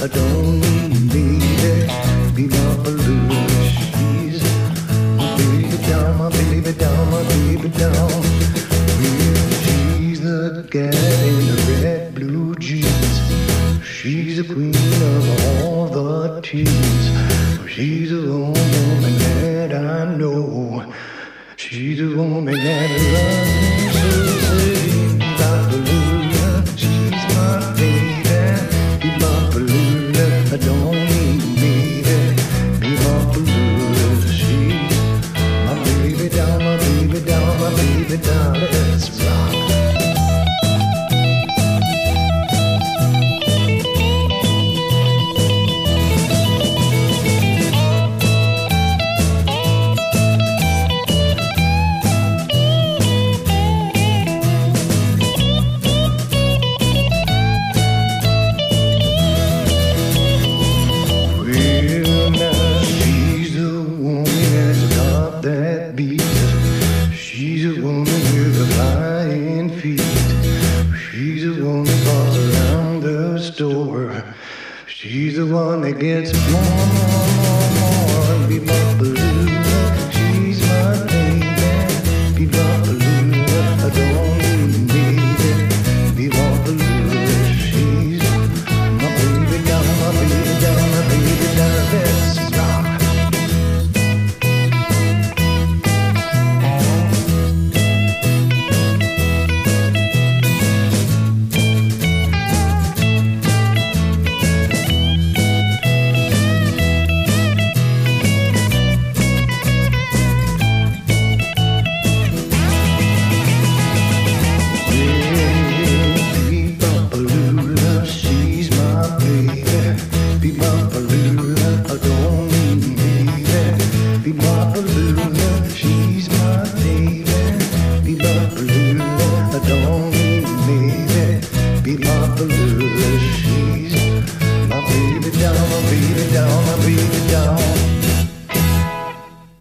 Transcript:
I don't need me to be my balloon. She's my baby down, my baby down, my baby down. Well, she's the gal in the red blue jeans. She's the queen of all the teas. She's the woman that I know. She's the woman that loves me so. Say, Balloon, she's my baby, be my balloon. I don't need me to be my balloon. She's my baby down, my baby down, my baby down. Let's rock. She's a woman with the flying feet. She's a woman that boss around the store. She's the one that gets more and be more.